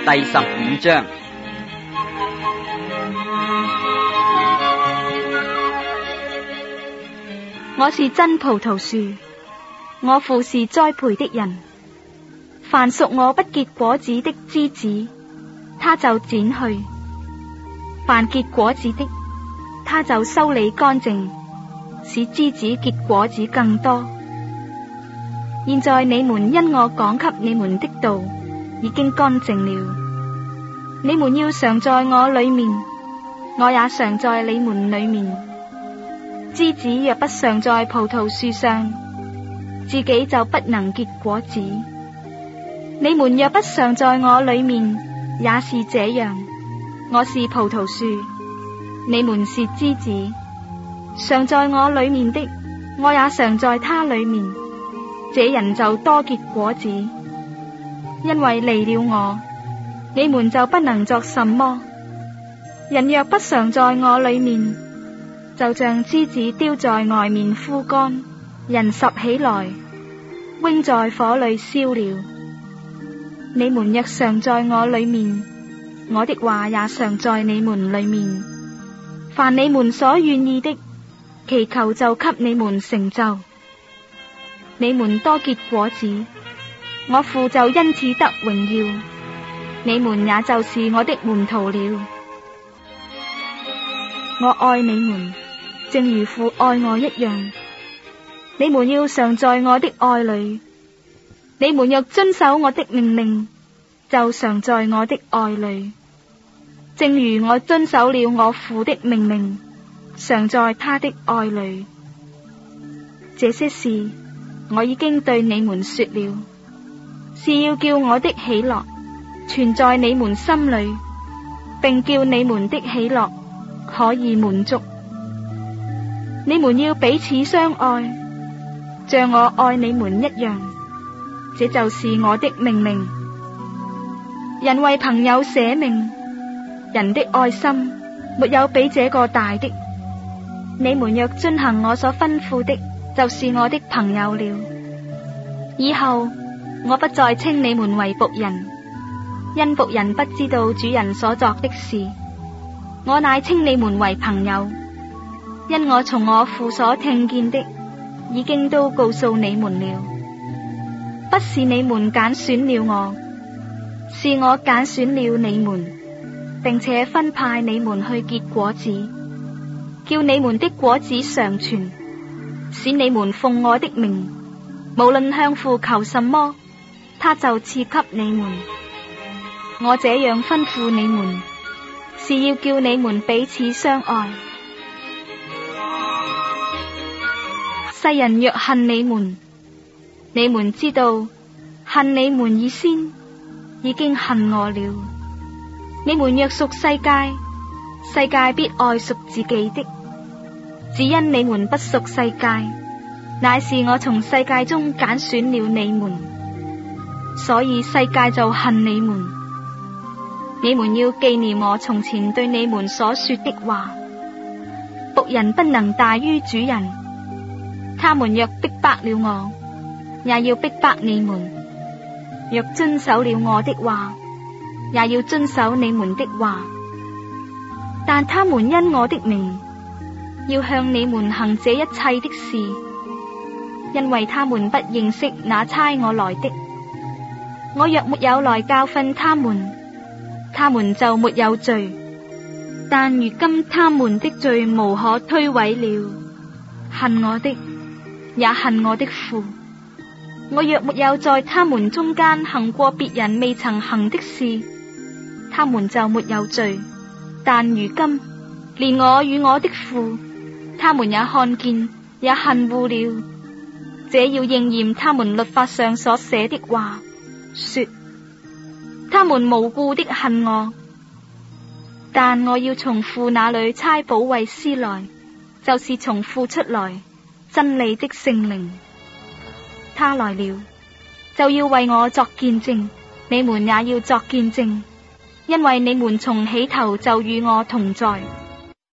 第15章。 我是真葡萄樹，我父是栽培的人。凡屬我不結果子的枝子，他就剪去；凡結果子的，他就修理乾淨，使枝子結果子更多。現在你們因我講給你們的道已經乾淨了，你們要常在我裏面，我也常在你們裏面。枝子若不常在葡萄樹上，自己就不能結果子。你們若不常在我裏面，也是這樣。我是葡萄樹，你們是枝子。常在我裏面的，我也常在他裏面，這人就多結果子。因為離了我，你們就不能作什麼。人若不常在我裏面，就像枝子丟在外面枯乾，人拾起來，扔在火裏燒了。你們若常在我裏面，我的話也常在你們裏面。凡你們所願意的，祈求就給你們成就。你們多結果子，我父就因此得榮耀，你們也就是我的門徒了。我愛你們，正如父愛我一樣。你們要常在我的愛裏。你們若遵守我的命令，就常在我的愛裏，正如我遵守了我父的命令，常在他的愛裏。這些事我已經對你們說了，是要叫我的喜樂存在你們心裏，並叫你們的喜樂可以滿足。你們要彼此相愛，像我愛你們一樣，這就是我的命令。人為朋友捨命，人的愛心沒有比這個大的。你們若遵行我所吩咐的，就是我的朋友了。以後我不再稱你們為僕人，因僕人不知道主人所作的事。我乃稱你們為朋友，因我從我父所聽見的，已經都告訴你們了。不是你們揀選了我，是我揀選了你們，並且分派你們去結果子，叫你們的果子常存，使你們奉我的名，無論向父求什麼，他就賜給你們。我這樣吩咐你們，是要叫你們彼此相愛。世人若恨你們，你們知道恨你們以先已經恨我了。你們若屬世界，世界必愛屬自己的。只因你們不屬世界，乃是我從世界中揀選了你們，所以世界就恨你們。你們要紀念我從前對你們所說的話。僕人不能大於主人。他們若逼迫了我，也要逼迫你們；若遵守了我的話，也要遵守你們的話。但他們因我的名，要向你們行這一切的事，因為他們不認識那差我來的。我若沒有來教訓他們，他們就沒有罪。但如今他們的罪無可推諉了。恨我的，也恨我的父。我若沒有在他們中間行過別人未曾行的事，他們就沒有罪。但如今連我與我的父，他們也看見，也恨惡了。這要應驗他們律法上所寫的話，說他們無故的恨我。但我要從父那裏差保惠師來，就是從父出來真理的聖靈。他來了，就要為我作見證，你們也要作見證，因為你們從起頭就與我同在。